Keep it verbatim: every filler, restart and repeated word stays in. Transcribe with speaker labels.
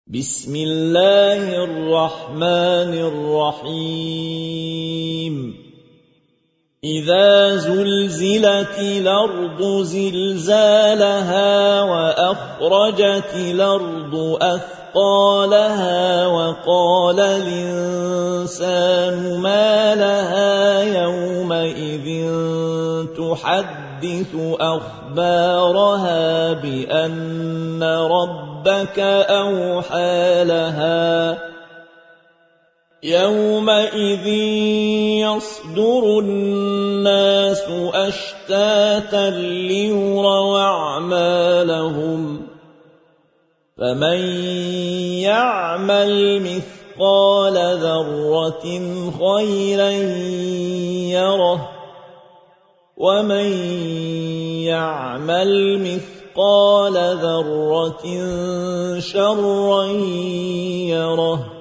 Speaker 1: بسم الله الرحمن الرحيم إذا زلزلت الأرض زلزالها وأخرجت الأرض أثقالها وقال الإنسان ما لها يومئذ تحدث أخبارها بأن ربك أوحى لها يومئذ يصدر الناس أشتاتا ليروا أعمالهم فمن يعمل مثقال ذرة خيرا يره ومن يعمل مثقال ذرة شرا يره